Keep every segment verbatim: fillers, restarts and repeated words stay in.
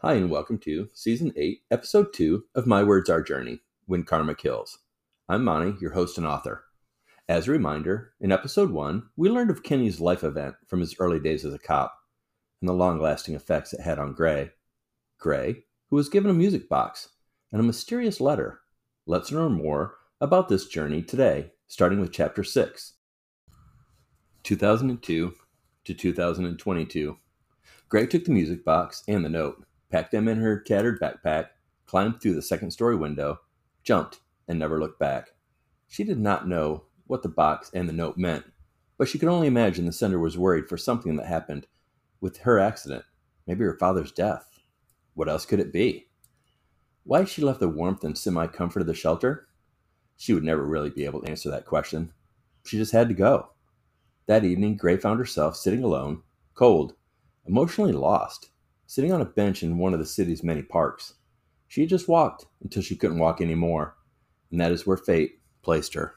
Hi, and welcome to Season eight, Episode two of My Words Our Journey, When Karma Kills. I'm Monty, your host and author. As a reminder, in Episode one, we learned of Kenny's life event from his early days as a cop and the long-lasting effects it had on Gray. Gray, who was given a music box and a mysterious letter. Let's learn more about this journey today, starting with Chapter six. two thousand two to two thousand twenty-two. Gray took the music box and the note, packed them in her tattered backpack, climbed through the second-story window, jumped, and never looked back. She did not know what the box and the note meant, but she could only imagine the sender was worried for something that happened with her accident, maybe her father's death. What else could it be? Why had she left the warmth and semi-comfort of the shelter? She would never really be able to answer that question. She just had to go. That evening, Gray found herself sitting alone, cold, emotionally lost, sitting on a bench in one of the city's many parks. She had just walked until she couldn't walk anymore, and that is where fate placed her.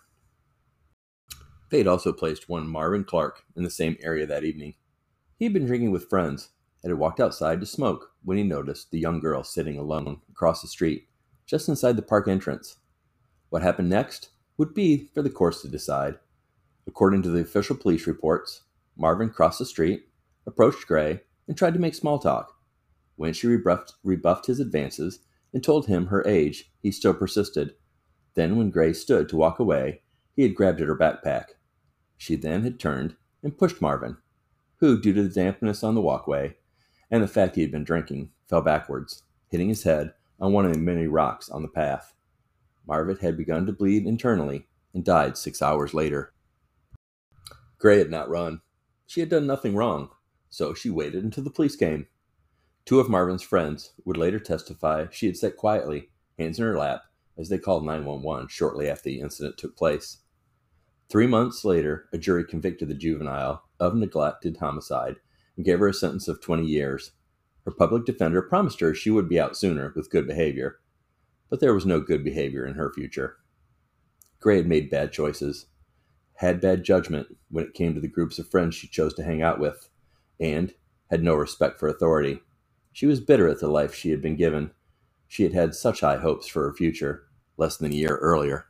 Fate also placed one Marvin Clark in the same area that evening. He had been drinking with friends and had walked outside to smoke when he noticed the young girl sitting alone across the street, just inside the park entrance. What happened next would be for the courts to decide. According to the official police reports, Marvin crossed the street, approached Gray, and tried to make small talk. When she rebuffed, rebuffed his advances and told him her age, he still persisted. Then, when Gray stood to walk away, he had grabbed at her backpack. She then had turned and pushed Marvin, who, due to the dampness on the walkway and the fact he had been drinking, fell backwards, hitting his head on one of the many rocks on the path. Marvin had begun to bleed internally and died six hours later. Gray had not run. She had done nothing wrong, so she waited until the police came. Two of Marvin's friends would later testify she had sat quietly, hands in her lap, as they called nine one one shortly after the incident took place. Three months later, a jury convicted the juvenile of neglected homicide and gave her a sentence of twenty years. Her public defender promised her she would be out sooner with good behavior, but there was no good behavior in her future. Gray had made bad choices, had bad judgment when it came to the groups of friends she chose to hang out with, and had no respect for authority. She was bitter at the life she had been given. She had had such high hopes for her future, less than a year earlier.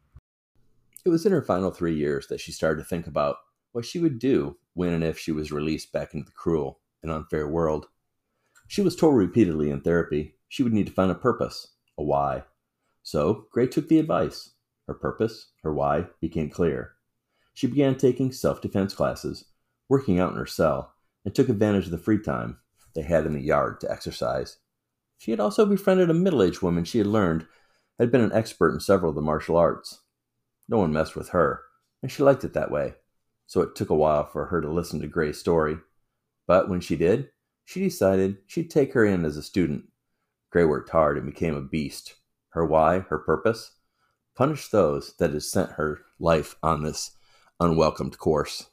It was in her final three years that she started to think about what she would do when and if she was released back into the cruel and unfair world. She was told repeatedly in therapy she would need to find a purpose, a why. So Gray took the advice. Her purpose, her why, became clear. She began taking self-defense classes, working out in her cell, and took advantage of the free time they had in the yard to exercise. She had also befriended a middle-aged woman she had learned had been an expert in several of the martial arts. No one messed with her, and she liked it that way, so it took a while for her to listen to Gray's story. But when she did, she decided she'd take her in as a student. Gray worked hard and became a beast. Her why, her purpose? Punish those that had sent her life on this unwelcomed course.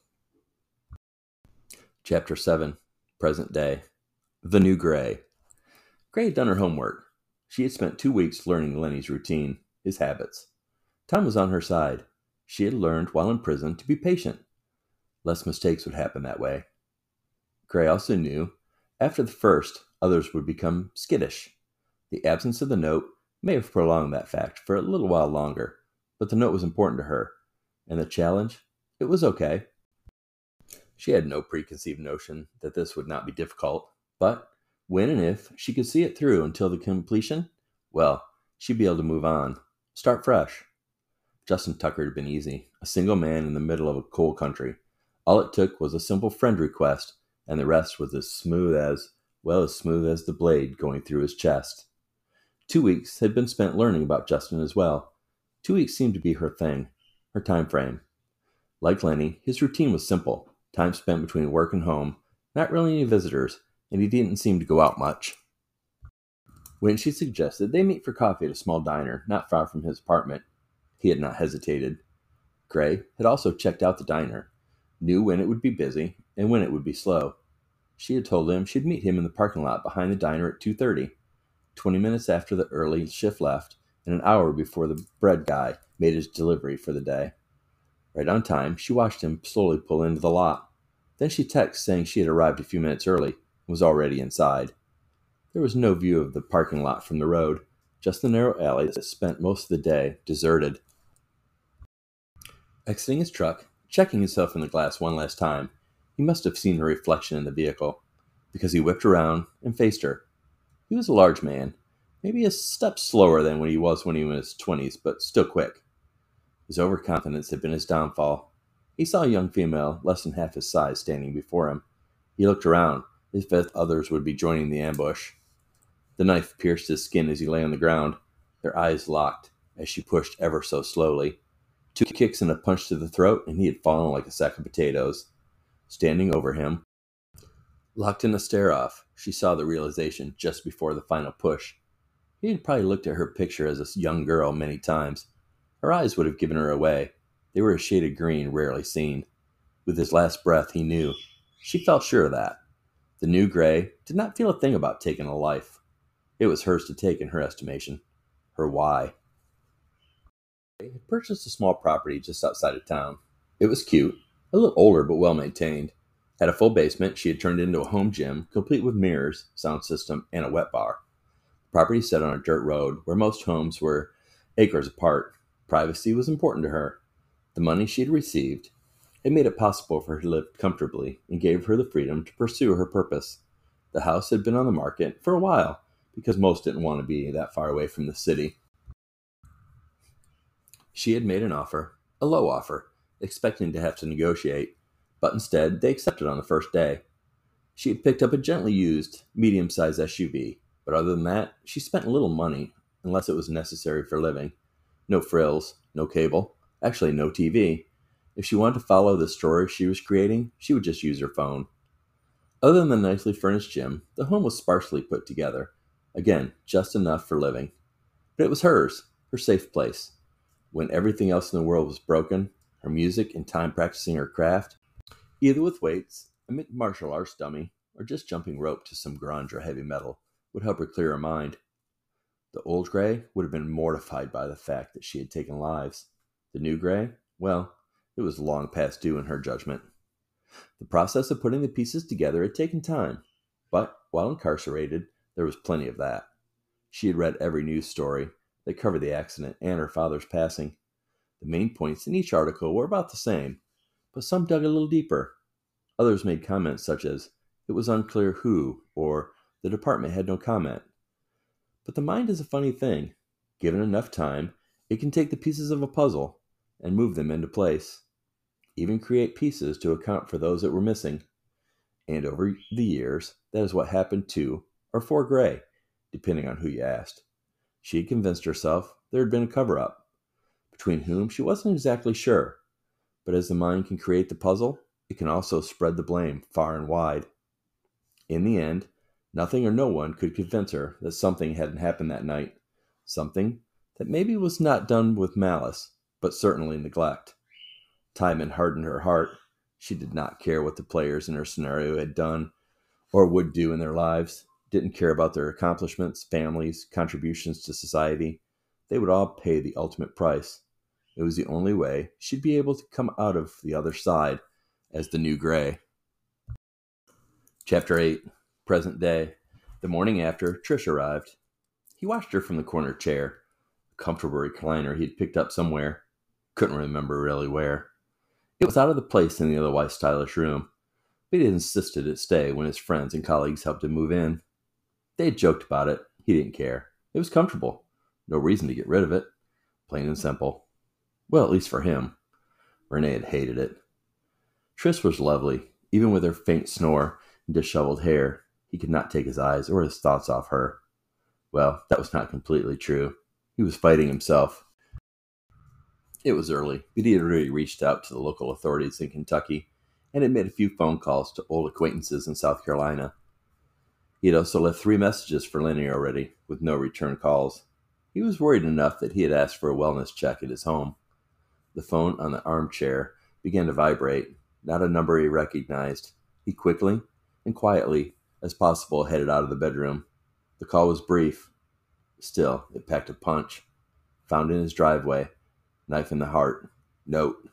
Chapter seven, Present Day. The New Gray. Gray had done her homework. She had spent two weeks learning Lenny's routine, his habits. Time was on her side. She had learned while in prison to be patient. Less mistakes would happen that way. Gray also knew, after the first, others would become skittish. The absence of the note may have prolonged that fact for a little while longer, but the note was important to her, and the challenge, it was okay. She had no preconceived notion that this would not be difficult, but when and if she could see it through until the completion, well, she'd be able to move on, start fresh. Justin Tucker had been easy, a single man in the middle of a cold country. All it took was a simple friend request, and the rest was as smooth as, well, as smooth as the blade going through his chest. Two weeks had been spent learning about Justin as well. Two weeks seemed to be her thing, her time frame. Like Lenny, his routine was simple, time spent between work and home, not really any visitors, and he didn't seem to go out much. When she suggested they meet for coffee at a small diner not far from his apartment, he had not hesitated. Gray had also checked out the diner, knew when it would be busy and when it would be slow. She had told him she'd meet him in the parking lot behind the diner at two thirty, twenty minutes after the early shift left and an hour before the bread guy made his delivery for the day. Right on time, she watched him slowly pull into the lot. Then she texted saying she had arrived a few minutes early and was already inside. There was no view of the parking lot from the road, just the narrow alley that spent most of the day deserted. Exiting his truck, checking himself in the glass one last time, he must have seen her reflection in the vehicle, because he whipped around and faced her. He was a large man, maybe a step slower than when he was when he was in his twenties, but still quick. His overconfidence had been his downfall. He saw a young female, less than half his size, standing before him. He looked around, as if others would be joining the ambush. The knife pierced his skin as he lay on the ground. Their eyes locked, as she pushed ever so slowly. Two kicks and a punch to the throat, and he had fallen like a sack of potatoes. Standing over him, locked in a stare-off, she saw the realization just before the final push. He had probably looked at her picture as a young girl many times. Her eyes would have given her away. They were a shade of green rarely seen. With his last breath, he knew. She felt sure of that. The new Gray did not feel a thing about taking a life. It was hers to take in her estimation. Her why. They had purchased a small property just outside of town. It was cute, a little older but well maintained. Had a full basement she had turned into a home gym, complete with mirrors, sound system, and a wet bar. The property sat on a dirt road where most homes were acres apart. Privacy was important to her. The money she had received had made it possible for her to live comfortably and gave her the freedom to pursue her purpose. The house had been on the market for a while because most didn't want to be that far away from the city. She had made an offer, a low offer, expecting to have to negotiate, but instead they accepted on the first day. She had picked up a gently used, medium-sized S U V, but other than that, she spent little money unless it was necessary for living. No frills, no cable, actually no T V. If she wanted to follow the story she was creating, she would just use her phone. Other than the nicely furnished gym, the home was sparsely put together. Again, just enough for living. But it was hers, her safe place. When everything else in the world was broken, her music and time practicing her craft, either with weights, a martial arts dummy, or just jumping rope to some grunge or heavy metal, would help her clear her mind. The old Gray would have been mortified by the fact that she had taken lives. The new Gray, well, it was long past due in her judgment. The process of putting the pieces together had taken time, but while incarcerated, there was plenty of that. She had read every news story that covered the accident and her father's passing. The main points in each article were about the same, but some dug a little deeper. Others made comments such as, it was unclear who, or the department had no comment. But the mind is a funny thing. Given enough time, it can take the pieces of a puzzle and move them into place. Even create pieces to account for those that were missing. And over the years, that is what happened to, or for Gray, depending on who you asked. She had convinced herself there had been a cover-up, between whom she wasn't exactly sure. But as the mind can create the puzzle, it can also spread the blame far and wide. In the end, nothing or no one could convince her that something hadn't happened that night. Something that maybe was not done with malice, but certainly neglect. Time had hardened her heart. She did not care what the players in her scenario had done or would do in their lives. Didn't care about their accomplishments, families, contributions to society. They would all pay the ultimate price. It was the only way she'd be able to come out of the other side as the new Gray. Chapter eight. Present day. The morning after, Trish arrived. He watched her from the corner chair, a comfortable recliner he'd picked up somewhere. Couldn't remember really where. It was out of the place in the otherwise stylish room, but he had insisted it stay when his friends and colleagues helped him move in. They had joked about it. He didn't care. It was comfortable. No reason to get rid of it. Plain and simple. Well, at least for him. Renee had hated it. Trish was lovely, even with her faint snore and disheveled hair. He could not take his eyes or his thoughts off her. Well, that was not completely true. He was fighting himself. It was early, but he had already reached out to the local authorities in Kentucky and had made a few phone calls to old acquaintances in South Carolina. He had also left three messages for Lenny already, with no return calls. He was worried enough that he had asked for a wellness check at his home. The phone on the armchair began to vibrate, not a number he recognized. He quickly and quietly as possible headed out of the bedroom. The call was brief. Still, it packed a punch. Found in his driveway. Knife in the heart. Note.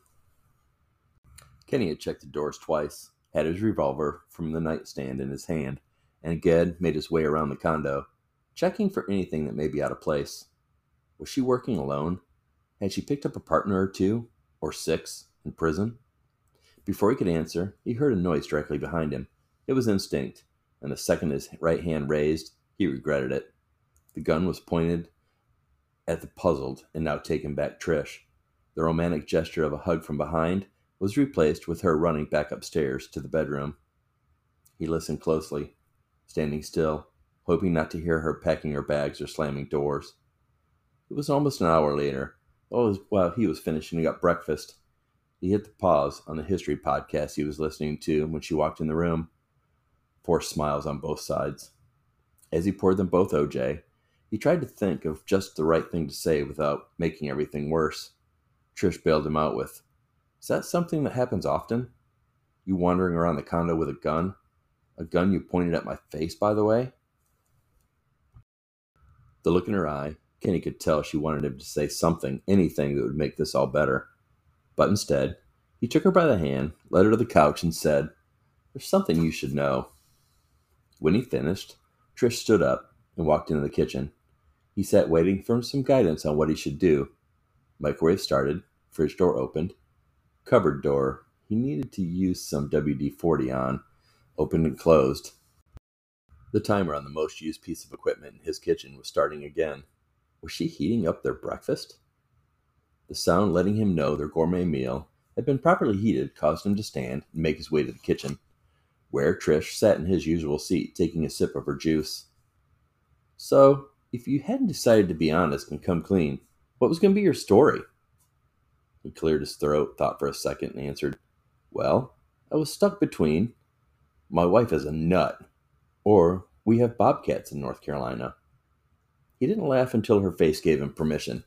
Kenny had checked the doors twice, had his revolver from the nightstand in his hand, and Ged made his way around the condo, checking for anything that may be out of place. Was she working alone? Had she picked up a partner or two, or six, in prison? Before he could answer, he heard a noise directly behind him. It was instinct, and the second his right hand raised, he regretted it. The gun was pointed at the puzzled and now taken back Trish. The romantic gesture of a hug from behind was replaced with her running back upstairs to the bedroom. He listened closely, standing still, hoping not to hear her packing her bags or slamming doors. It was almost an hour later, while he was finishing up breakfast. He hit the pause on the history podcast he was listening to when she walked in the room. Forced smiles on both sides. As he poured them both O J, he tried to think of just the right thing to say without making everything worse. Trish bailed him out with, "Is that something that happens often? You wandering around the condo with a gun? A gun you pointed at my face, by the way?" The look in her eye, Kenny could tell she wanted him to say something, anything that would make this all better. But instead, he took her by the hand, led her to the couch, and said, "There's something you should know." When he finished, Trish stood up and walked into the kitchen. He sat waiting for some guidance on what he should do. Microwave started, fridge door opened, cupboard door he needed to use some W D forty on, opened and closed. The timer on the most used piece of equipment in his kitchen was starting again. Was she heating up their breakfast? The sound letting him know their gourmet meal had been properly heated caused him to stand and make his way to the kitchen, where Trish sat in his usual seat taking a sip of her juice. "So, if you hadn't decided to be honest and come clean, what was going to be your story?" He cleared his throat, thought for a second, and answered, "Well, I was stuck between my wife is a nut, or we have bobcats in North Carolina." He didn't laugh until her face gave him permission.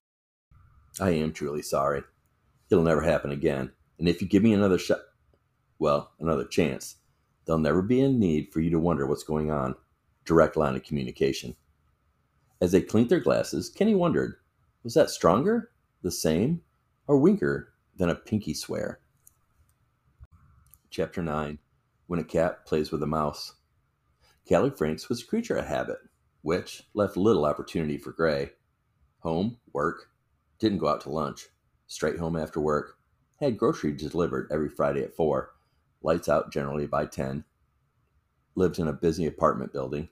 "I am truly sorry. It'll never happen again, and if you give me another shot, well, another chance, there'll never be a need for you to wonder what's going on." Direct line of communication. As they clinked their glasses, Kenny wondered, was that stronger, the same, or weaker than a pinky swear? Chapter nine. When a Cat Plays with a Mouse. Callie Franks was a creature of habit, which left little opportunity for Gray. Home, work, didn't go out to lunch, straight home after work, had groceries delivered every Friday at four, lights out generally by ten, lived in a busy apartment building.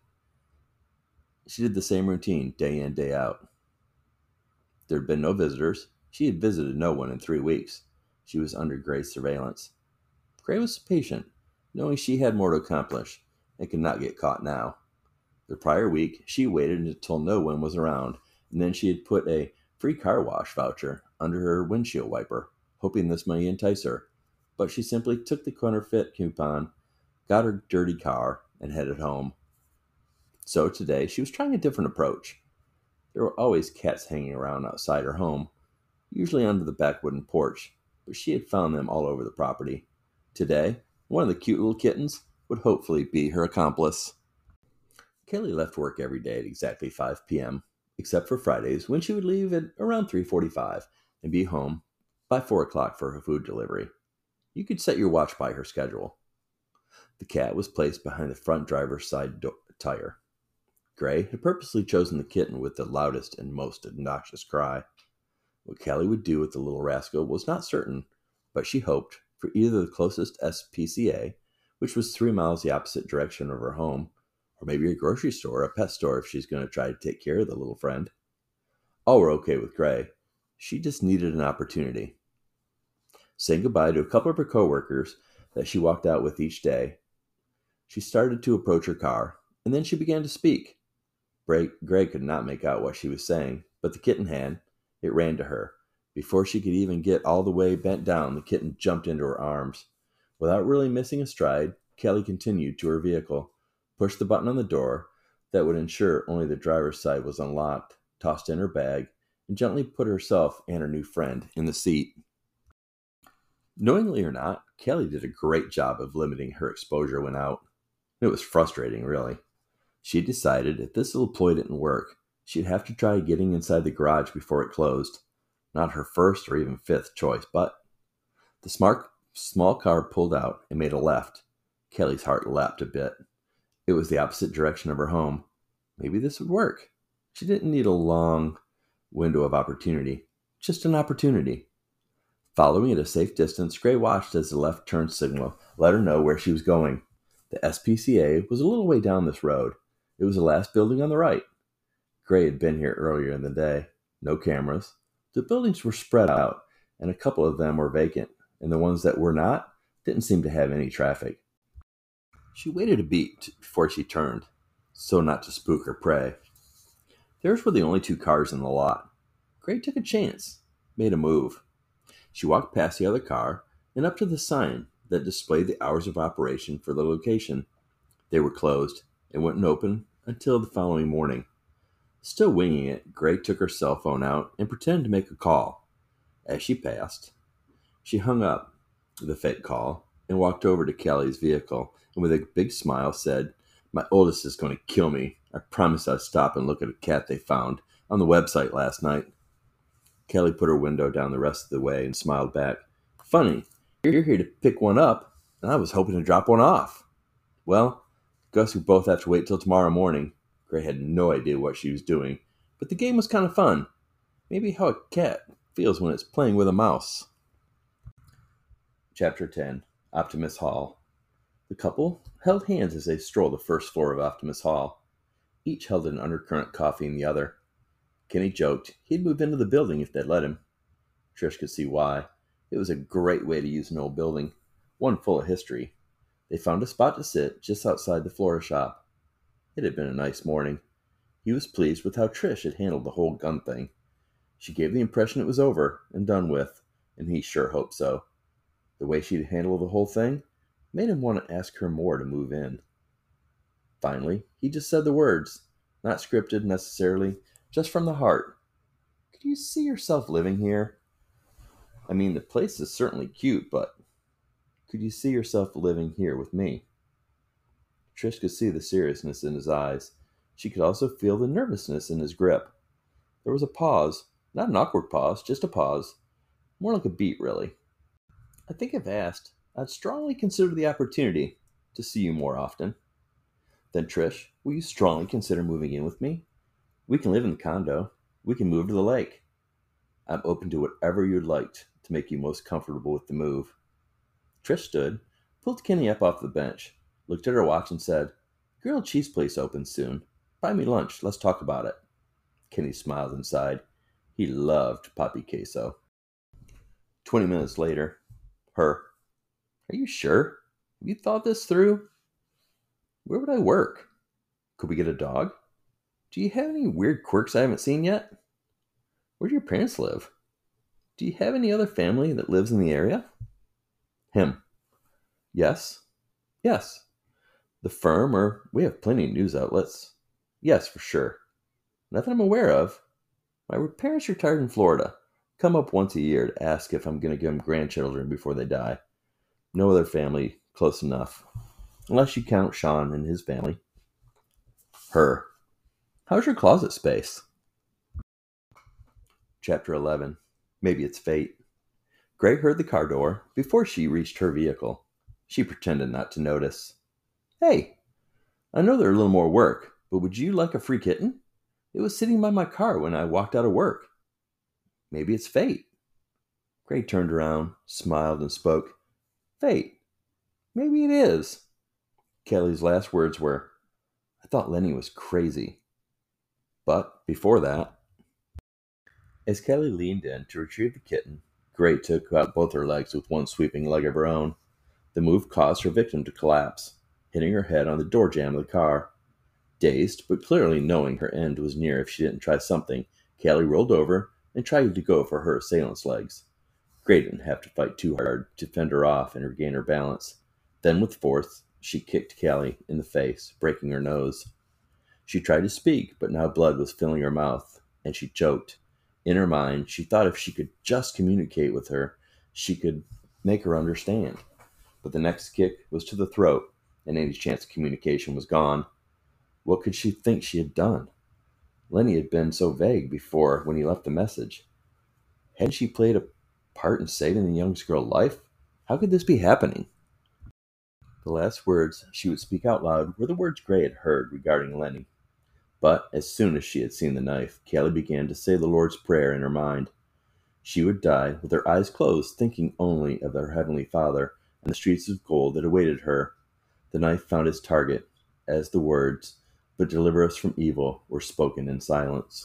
She did the same routine day in, day out. There had been no visitors. She had visited no one in three weeks. She was under Gray's surveillance. Gray was patient, knowing she had more to accomplish and could not get caught now. The prior week, she waited until no one was around, and then she had put a free car wash voucher under her windshield wiper, hoping this might entice her. But she simply took the counterfeit coupon, got her dirty car, and headed home. So today, she was trying a different approach. There were always cats hanging around outside her home, usually under the back wooden porch, but she had found them all over the property. Today, one of the cute little kittens would hopefully be her accomplice. Kelly left work every day at exactly five p.m., except for Fridays, when she would leave at around three forty-five and be home by four o'clock for her food delivery. You could set your watch by her schedule. The cat was placed behind the front driver's side do- tire. Gray had purposely chosen the kitten with the loudest and most obnoxious cry. What Kelly would do with the little rascal was not certain, but she hoped for either the closest S P C A, which was three miles the opposite direction of her home, or maybe a grocery store or a pet store if she's going to try to take care of the little friend. All were okay with Gray. She just needed an opportunity. Saying goodbye to a couple of her coworkers that she walked out with each day, she started to approach her car, and then she began to speak. Gray could not make out what she was saying, but the kitten had. It ran to her. Before she could even get all the way bent down, the kitten jumped into her arms. Without really missing a stride, Kelly continued to her vehicle, pushed the button on the door that would ensure only the driver's side was unlocked, tossed in her bag, and gently put herself and her new friend in the seat. Knowingly or not, Kelly did a great job of limiting her exposure when out. It was frustrating, really. She decided if this little ploy didn't work, she'd have to try getting inside the garage before it closed. Not her first or even fifth choice, but the smart, small car pulled out and made a left. Kelly's heart leapt a bit. It was the opposite direction of her home. Maybe this would work. She didn't need a long window of opportunity, just an opportunity. Following at a safe distance, Gray watched as the left turn signal let her know where she was going. The S P C A was a little way down this road. It was the last building on the right. Gray had been here earlier in the day. No cameras. The buildings were spread out, and a couple of them were vacant, and the ones that were not didn't seem to have any traffic. She waited a beat before she turned, so not to spook her prey. Theirs were the only two cars in the lot. Gray took a chance, made a move. She walked past the other car and up to the sign that displayed the hours of operation for the location. They were closed and wouldn't open until the following morning. Still winging it, Gray took her cell phone out and pretended to make a call. As she passed, she hung up the fake call and walked over to Kelly's vehicle and with a big smile said, "My oldest is going to kill me. I promised I'd stop and look at a cat they found on the website last night." Kelly put her window down the rest of the way and smiled back. "Funny, you're here to pick one up, and I was hoping to drop one off." Well, guess we both have to wait till tomorrow morning. Gray had no idea what she was doing, but the game was kind of fun. Maybe how a cat feels when it's playing with a mouse. Chapter ten. Optimus Hall. The couple held hands as they strolled the first floor of Optimus Hall. Each held an undercurrent coffee in the other. Kenny joked he'd move into the building if they'd let him. Trish could see why. It was a great way to use an old building, one full of history. They found a spot to sit just outside the flora shop. It had been a nice morning. He was pleased with how Trish had handled the whole gun thing. She gave the impression it was over and done with, and he sure hoped so. The way she'd handled the whole thing made him want to ask her more to move in. Finally, he just said the words, not scripted necessarily, just from the heart. "Could you see yourself living here? I mean, the place is certainly cute, but could you see yourself living here with me?" Trish could see the seriousness in his eyes. She could also feel the nervousness in his grip. There was a pause, not an awkward pause, just a pause. More like a beat, really. "I think if asked, I'd strongly consider the opportunity to see you more often." "Then, Trish, will you strongly consider moving in with me? We can live in the condo. We can move to the lake. I'm open to whatever you'd like to make you most comfortable with the move." Trish stood, pulled Kenny up off the bench, looked at her watch and said, "Grilled cheese place opens soon. Buy me lunch. Let's talk about it." Kenny smiled and sighed. He loved Papi Queso. Twenty minutes later, her. "Are you sure? Have you thought this through? Where would I work? Could we get a dog? Do you have any weird quirks I haven't seen yet? Where do your parents live? Do you have any other family that lives in the area?" Him. "Yes. Yes. The firm, or we have plenty of news outlets. Yes, for sure. Nothing I'm aware of. My parents retired in Florida. Come up once a year to ask if I'm going to give them grandchildren before they die. No other family close enough. Unless you count Sean and his family." Her. "How's your closet space?" Chapter eleven. Maybe it's fate. Gray heard the car door before she reached her vehicle. She pretended not to notice. "Hey, I know they're a little more work, but would you like a free kitten? It was sitting by my car when I walked out of work." "Maybe it's fate." Gray turned around, smiled, and spoke. "Fate. Maybe it is." Kelly's last words were, "I thought Lenny was crazy." But before that, as Kelly leaned in to retrieve the kitten, Gray took out both her legs with one sweeping leg of her own. The move caused her victim to collapse, hitting her head on the door jamb of the car. Dazed, but clearly knowing her end was near if she didn't try something, Kelly rolled over and tried to go for her assailant's legs. Gray didn't have to fight too hard to fend her off and regain her balance. Then with force, she kicked Kelly in the face, breaking her nose. She tried to speak, but now blood was filling her mouth, and she choked. In her mind, she thought if she could just communicate with her, she could make her understand. But the next kick was to the throat, and any chance of communication was gone. What could she think she had done? Lenny had been so vague before when he left the message. Hadn't she played a part in saving the young girl's life? How could this be happening? The last words she would speak out loud were the words Gray had heard regarding Lenny. But as soon as she had seen the knife, Callie began to say the Lord's Prayer in her mind. She would die with her eyes closed, thinking only of her Heavenly Father and the streets of gold that awaited her. The knife found its target, as the words, "But deliver us from evil," were spoken in silence.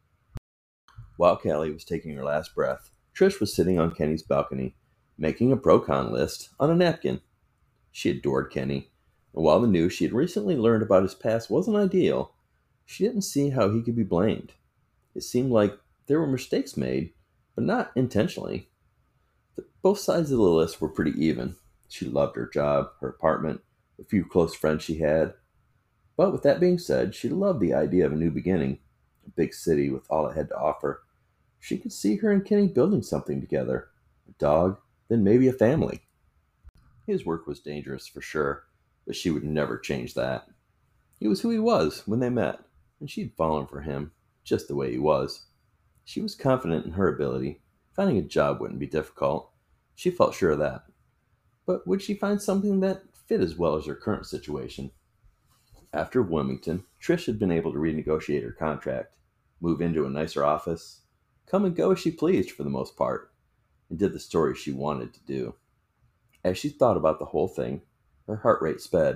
While Callie was taking her last breath, Trish was sitting on Kenny's balcony, making a pro-con list on a napkin. She adored Kenny, and while the news she had recently learned about his past wasn't ideal, she didn't see how he could be blamed. It seemed like there were mistakes made, but not intentionally. Both sides of the list were pretty even. She loved her job, her apartment, the few close friends she had. But with that being said, she loved the idea of a new beginning, a big city with all it had to offer. She could see her and Kenny building something together, a dog, then maybe a family. His work was dangerous for sure, but she would never change that. He was who he was when they met, and she'd fallen for him, just the way he was. She was confident in her ability. Finding a job wouldn't be difficult. She felt sure of that. But would she find something that fit as well as her current situation? After Wilmington, Trish had been able to renegotiate her contract, move into a nicer office, come and go as she pleased for the most part, and did the story she wanted to do. As she thought about the whole thing, her heart rate sped.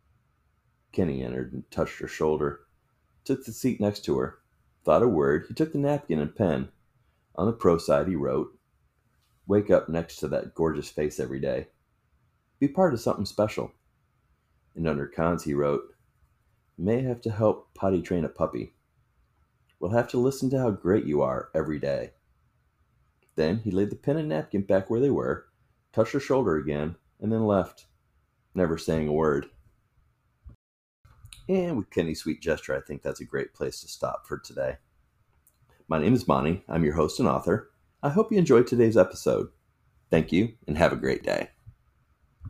Kenny entered and touched her shoulder, took the seat next to her. Without a word, he took the napkin and pen. On the pro side, he wrote, "Wake up next to that gorgeous face every day. Be part of something special." And under cons, he wrote, "May have to help potty train a puppy. We'll have to listen to how great you are every day." Then he laid the pen and napkin back where they were, touched her shoulder again, and then left, never saying a word. And with Kenny's sweet gesture, I think that's a great place to stop for today. My name is Monty. I'm your host and author. I hope you enjoyed today's episode. Thank you, and have a great day.